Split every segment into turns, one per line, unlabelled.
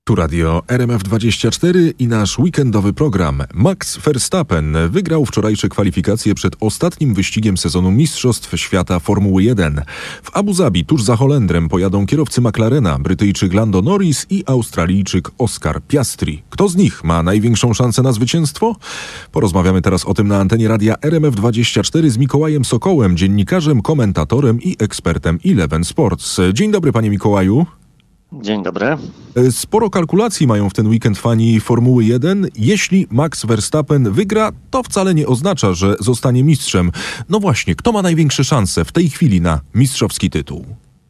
Tu radio RMF24 i nasz weekendowy program. Max Verstappen wygrał wczorajsze kwalifikacje przed ostatnim wyścigiem sezonu Mistrzostw Świata Formuły 1. W Abu Zabi tuż za Holendrem pojadą kierowcy McLarena, Brytyjczyk Lando Norris i Australijczyk Oscar Piastri. Kto z nich ma największą szansę na zwycięstwo? Porozmawiamy teraz o tym na antenie radia RMF24 z Mikołajem Sokołem, dziennikarzem, komentatorem i ekspertem Eleven Sports. Dzień dobry, panie Mikołaju.
Dzień dobry.
Sporo kalkulacji mają w ten weekend fani Formuły 1. Jeśli Max Verstappen wygra, to wcale nie oznacza, że zostanie mistrzem. No właśnie, kto ma największe szanse w tej chwili na mistrzowski tytuł?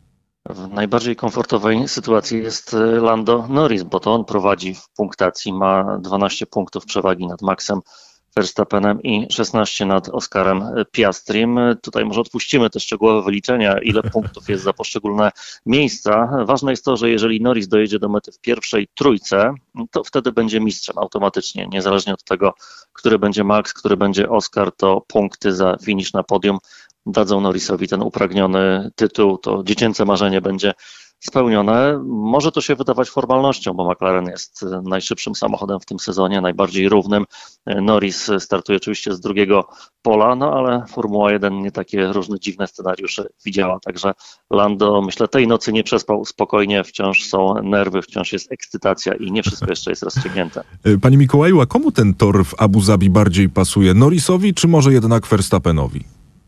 W najbardziej komfortowej sytuacji jest Lando Norris, bo to on prowadzi w punktacji, ma 12 punktów przewagi nad Maxem Verstappenem i 16 nad Oscarem Piastrim. Tutaj może odpuścimy te szczegółowe wyliczenia, ile punktów jest za poszczególne miejsca. Ważne jest to, że jeżeli Norris dojedzie do mety w pierwszej trójce, to wtedy będzie mistrzem automatycznie, niezależnie od tego, który będzie Max, który będzie Oscar, to punkty za finisz na podium dadzą Norrisowi ten upragniony tytuł. To dziecięce marzenie będzie spełnione. Może to się wydawać formalnością, bo McLaren jest najszybszym samochodem w tym sezonie, najbardziej równym. Norris startuje oczywiście z drugiego pola, no ale Formuła 1 nie takie różne dziwne scenariusze widziała, także Lando, myślę, tej nocy nie przespał spokojnie, wciąż są nerwy, wciąż jest ekscytacja i nie wszystko jeszcze jest rozstrzygnięte.
Panie Mikołaju, a komu ten tor w Abu Zabi bardziej pasuje? Norrisowi czy może jednak Verstappenowi?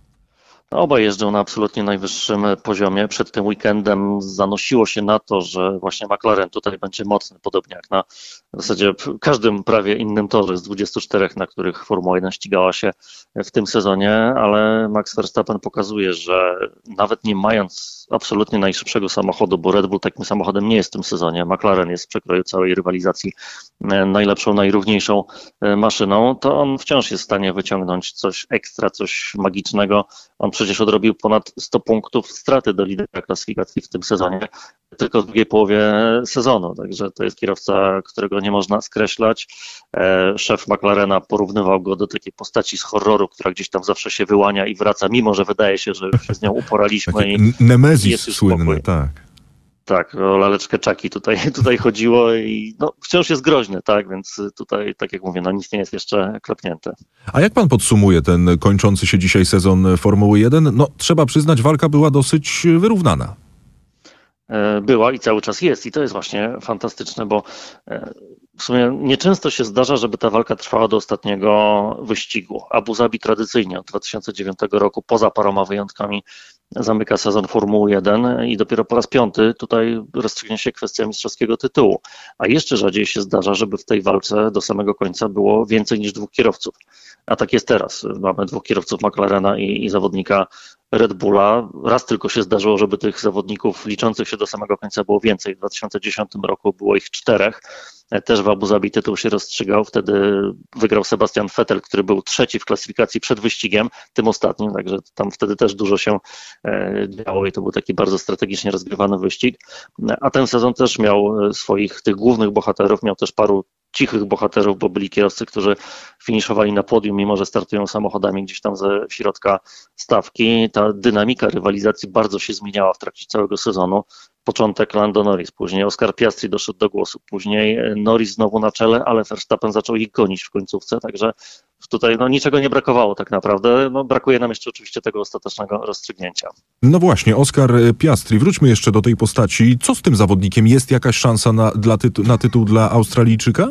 Obaj jeżdżą na absolutnie najwyższym poziomie. Przed tym weekendem zanosiło się na to, że właśnie McLaren tutaj będzie mocny, podobnie jak na w zasadzie każdym prawie innym torze z 24, na których Formuła 1 ścigała się w tym sezonie, ale Max Verstappen pokazuje, że nawet nie mając absolutnie najszybszego samochodu, bo Red Bull takim samochodem nie jest w tym sezonie, McLaren jest w przekroju całej rywalizacji najlepszą, najrówniejszą maszyną, to on wciąż jest w stanie wyciągnąć coś ekstra, coś magicznego. On przecież odrobił ponad 100 punktów straty do lidera klasyfikacji w tym sezonie, tylko w drugiej połowie sezonu, także to jest kierowca, którego nie można skreślać. Szef McLarena porównywał go do takiej postaci z horroru, która gdzieś tam zawsze się wyłania i wraca, mimo że wydaje się, że już się z nią uporaliśmy. I
Nemezis słynny, tak.
Tak, o laleczkę Chucky tutaj chodziło i no, wciąż jest groźny, tak, więc tutaj, tak jak mówię, no nic nie jest jeszcze klepnięte.
A jak pan podsumuje ten kończący się dzisiaj sezon Formuły 1? No, trzeba przyznać, walka była dosyć wyrównana.
Była i cały czas jest i to jest właśnie fantastyczne, bo w sumie nieczęsto się zdarza, żeby ta walka trwała do ostatniego wyścigu. Abu Zabi tradycyjnie od 2009 roku, poza paroma wyjątkami, zamyka sezon Formuły 1 i dopiero po raz piąty tutaj rozstrzygnie się kwestia mistrzowskiego tytułu. A jeszcze rzadziej się zdarza, żeby w tej walce do samego końca było więcej niż dwóch kierowców. A tak jest teraz. Mamy dwóch kierowców McLarena i zawodnika Red Bulla. Raz tylko się zdarzyło, żeby tych zawodników liczących się do samego końca było więcej. W 2010 roku było ich 4. Też w Abu Zabi tytuł się rozstrzygał. Wtedy wygrał Sebastian Vettel, który był trzeci w klasyfikacji przed wyścigiem, tym ostatnim, także tam wtedy też dużo się działo i to był taki bardzo strategicznie rozgrywany wyścig. A ten sezon też miał swoich tych głównych bohaterów, miał też paru cichych bohaterów, bo byli kierowcy, którzy finiszowali na podium, mimo że startują samochodami gdzieś tam ze środka stawki. Ta dynamika rywalizacji bardzo się zmieniała w trakcie całego sezonu. Początek Lando Norris, później Oscar Piastri doszedł do głosu, później Norris znowu na czele, ale Verstappen zaczął ich gonić w końcówce, także tutaj no, niczego nie brakowało tak naprawdę. No, brakuje nam jeszcze oczywiście tego ostatecznego rozstrzygnięcia.
No właśnie, Oscar Piastri, wróćmy jeszcze do tej postaci. Co z tym zawodnikiem? Jest jakaś szansa na tytuł dla Australijczyka?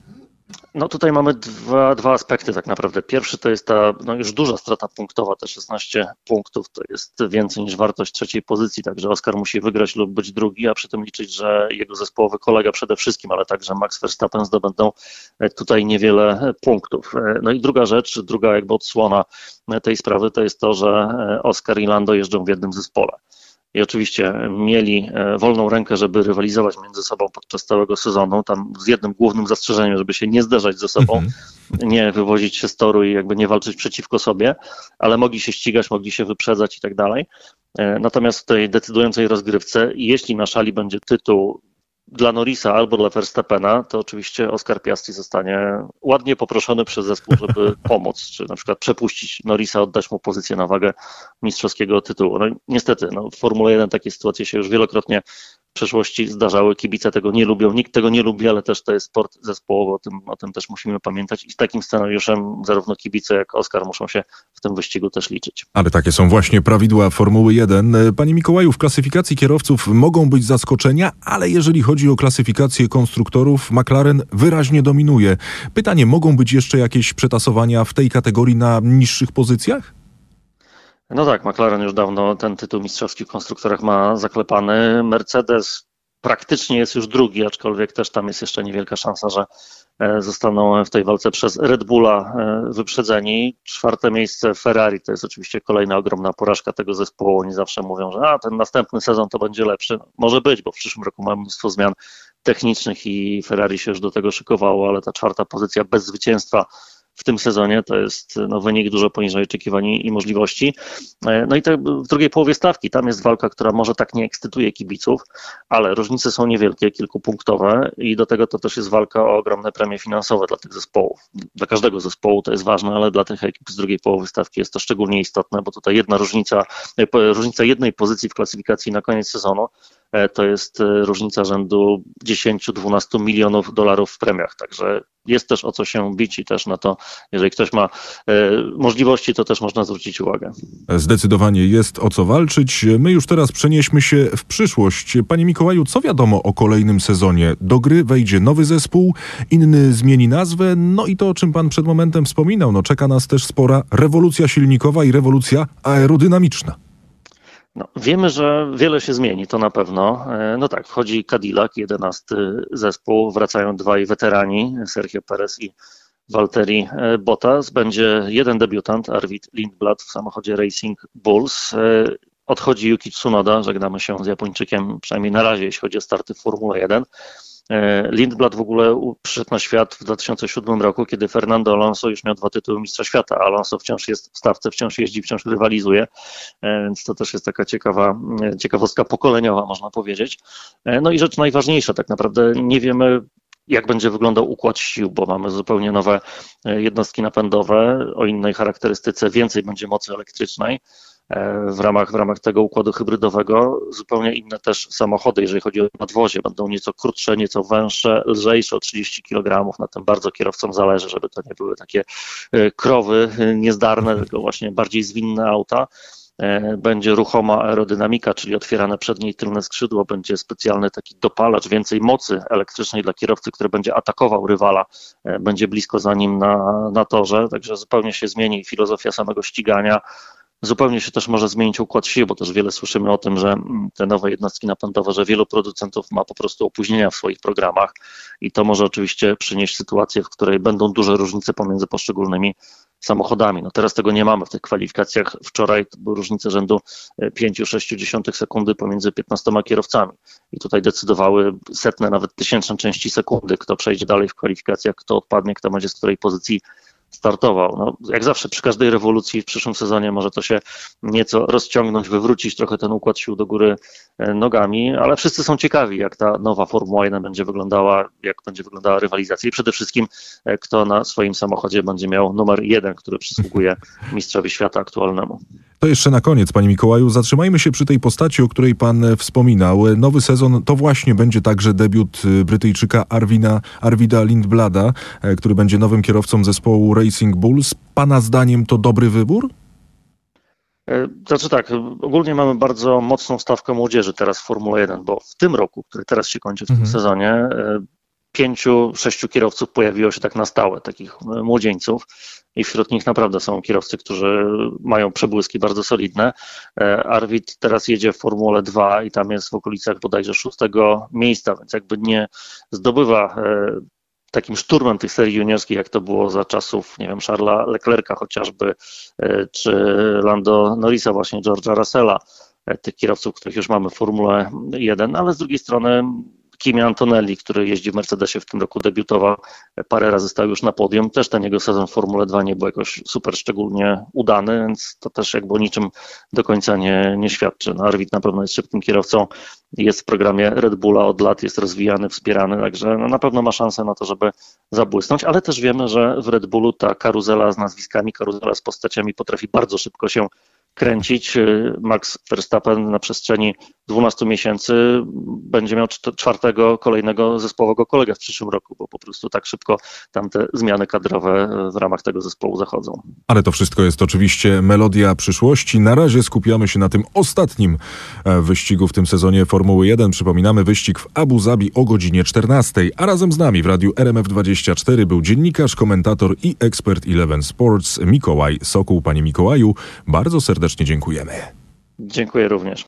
No tutaj mamy dwa aspekty tak naprawdę. Pierwszy to jest ta no już duża strata punktowa, te 16 punktów to jest więcej niż wartość trzeciej pozycji, także Oscar musi wygrać lub być drugi, a przy tym liczyć, że jego zespołowy kolega przede wszystkim, ale także Max Verstappen zdobędą tutaj niewiele punktów. No i druga rzecz, druga jakby odsłona tej sprawy to jest to, że Oscar i Lando jeżdżą w jednym zespole. I oczywiście mieli wolną rękę, żeby rywalizować między sobą podczas całego sezonu, tam z jednym głównym zastrzeżeniem, żeby się nie zderzać ze sobą, nie wywozić się z toru i jakby nie walczyć przeciwko sobie, ale mogli się ścigać, mogli się wyprzedzać i tak dalej. Natomiast w tej decydującej rozgrywce, jeśli na szali będzie tytuł dla Norrisa albo dla Verstappena, to oczywiście Oscar Piastri zostanie ładnie poproszony przez zespół, żeby pomóc, czy na przykład przepuścić Norrisa, oddać mu pozycję na wagę mistrzowskiego tytułu. No niestety, w Formule 1 takie sytuacje się już wielokrotnie przeszłości zdarzały, kibice tego nie lubią, nikt tego nie lubi, ale też to jest sport zespołowy, o tym też musimy pamiętać i z takim scenariuszem zarówno kibice jak Oskar muszą się w tym wyścigu też liczyć.
Ale takie są właśnie prawidła Formuły 1. Panie Mikołaju, w klasyfikacji kierowców mogą być zaskoczenia, ale jeżeli chodzi o klasyfikację konstruktorów, McLaren wyraźnie dominuje. Pytanie, mogą być jeszcze jakieś przetasowania w tej kategorii na niższych pozycjach?
No tak, McLaren już dawno ten tytuł mistrzowski w konstruktorach ma zaklepany. Mercedes praktycznie jest już drugi, aczkolwiek też tam jest jeszcze niewielka szansa, że zostaną w tej walce przez Red Bulla wyprzedzeni. 4. miejsce Ferrari to jest oczywiście kolejna ogromna porażka tego zespołu. Oni zawsze mówią, że ten następny sezon to będzie lepszy. Może być, bo w przyszłym roku mamy mnóstwo zmian technicznych i Ferrari się już do tego szykowało, ale ta 4. pozycja bez zwycięstwa w tym sezonie to jest wynik dużo poniżej oczekiwań i możliwości. No i w drugiej połowie stawki tam jest walka, która może tak nie ekscytuje kibiców, ale różnice są niewielkie, kilkupunktowe i do tego to też jest walka o ogromne premie finansowe dla tych zespołów. Dla każdego zespołu to jest ważne, ale dla tych ekip z drugiej połowy stawki jest to szczególnie istotne, bo tutaj różnica jednej pozycji w klasyfikacji na koniec sezonu to jest różnica rzędu 10-12 milionów dolarów w premiach, także jest też o co się bić i też na to, jeżeli ktoś ma możliwości, to też można zwrócić uwagę.
Zdecydowanie jest o co walczyć. My już teraz przenieśmy się w przyszłość. Panie Mikołaju, co wiadomo o kolejnym sezonie? Do gry wejdzie nowy zespół, inny zmieni nazwę, no i to, o czym pan przed momentem wspominał, czeka nas też spora rewolucja silnikowa i rewolucja aerodynamiczna.
No, wiemy, że wiele się zmieni, to na pewno. No tak, wchodzi Cadillac, 11. zespół, wracają dwaj weterani, Sergio Perez i Valtteri Bottas. Będzie jeden debiutant, Arvid Lindblad w samochodzie Racing Bulls. Odchodzi Yuki Tsunoda, żegnamy się z Japończykiem, przynajmniej na razie, jeśli chodzi o starty w Formule 1. Lindblad w ogóle przyszedł na świat w 2007 roku, kiedy Fernando Alonso już miał 2 tytuły mistrza świata. Alonso wciąż jest w stawce, wciąż jeździ, wciąż rywalizuje, więc to też jest taka ciekawostka pokoleniowa, można powiedzieć. No i rzecz najważniejsza, tak naprawdę nie wiemy, jak będzie wyglądał układ sił, bo mamy zupełnie nowe jednostki napędowe o innej charakterystyce, więcej będzie mocy elektrycznej. W ramach tego układu hybrydowego zupełnie inne też samochody, jeżeli chodzi o nadwozie, będą nieco krótsze, nieco węższe, lżejsze o 30 kg. Na tym bardzo kierowcom zależy, żeby to nie były takie krowy niezdarne, tylko właśnie bardziej zwinne auta. Będzie ruchoma aerodynamika, czyli otwierane przednie i tylne skrzydło, będzie specjalny taki dopalacz, więcej mocy elektrycznej dla kierowcy, który będzie atakował rywala, będzie blisko za nim na torze, także zupełnie się zmieni filozofia samego ścigania. Zupełnie się też może zmienić układ sił, bo też wiele słyszymy o tym, że te nowe jednostki napędowe, że wielu producentów ma po prostu opóźnienia w swoich programach i to może oczywiście przynieść sytuację, w której będą duże różnice pomiędzy poszczególnymi samochodami. No teraz tego nie mamy w tych kwalifikacjach. Wczoraj to były różnice rzędu 5,6 sekundy pomiędzy 15 kierowcami i tutaj decydowały setne, nawet tysięczne części sekundy, kto przejdzie dalej w kwalifikacjach, kto odpadnie, kto będzie z której pozycji startował. No, jak zawsze przy każdej rewolucji w przyszłym sezonie może to się nieco rozciągnąć, wywrócić trochę ten układ sił do góry nogami, ale wszyscy są ciekawi, jak ta nowa Formuła 1 będzie wyglądała, jak będzie wyglądała rywalizacja i przede wszystkim kto na swoim samochodzie będzie miał numer 1, który przysługuje mistrzowi świata aktualnemu.
To jeszcze na koniec, panie Mikołaju, zatrzymajmy się przy tej postaci, o której pan wspominał. Nowy sezon to właśnie będzie także debiut Brytyjczyka Arvida Lindblada, który będzie nowym kierowcą zespołu Racing Bulls. Pana zdaniem to dobry wybór?
Znaczy tak, ogólnie mamy bardzo mocną stawkę młodzieży teraz w Formule 1, bo w tym roku, który teraz się kończy w tym sezonie, 5-6 kierowców pojawiło się tak na stałe, takich młodzieńców i wśród nich naprawdę są kierowcy, którzy mają przebłyski bardzo solidne. Arvid teraz jedzie w Formule 2 i tam jest w okolicach bodajże 6. miejsca, więc jakby nie zdobywa takim szturmem tych serii juniorskich, jak to było za czasów, nie wiem, Charlesa Leclerca chociażby, czy Lando Norrisa, właśnie George'a Russella, tych kierowców, których już mamy w Formule 1, ale z drugiej strony Kimi Antonelli, który jeździ w Mercedesie, w tym roku debiutował, parę razy stał już na podium, też ten jego sezon w Formule 2 nie był jakoś super szczególnie udany, więc to też jakby o niczym do końca nie świadczy. No, Arvid na pewno jest szybkim kierowcą, jest w programie Red Bulla od lat, jest rozwijany, wspierany, także no, na pewno ma szansę na to, żeby zabłysnąć, ale też wiemy, że w Red Bullu ta karuzela z nazwiskami, karuzela z postaciami potrafi bardzo szybko się kręcić. Max Verstappen na przestrzeni 12 miesięcy będzie miał czwartego kolejnego zespołowego kolegę w przyszłym roku, bo po prostu tak szybko tam te zmiany kadrowe w ramach tego zespołu zachodzą.
Ale to wszystko jest oczywiście melodia przyszłości. Na razie skupiamy się na tym ostatnim wyścigu w tym sezonie Formuły 1. Przypominamy, wyścig w Abu Zabi o godzinie 14. A razem z nami w radiu RMF24 był dziennikarz, komentator i ekspert Eleven Sports Mikołaj Sokół. Panie Mikołaju, bardzo serdecznie dziękujemy.
Dziękuję również.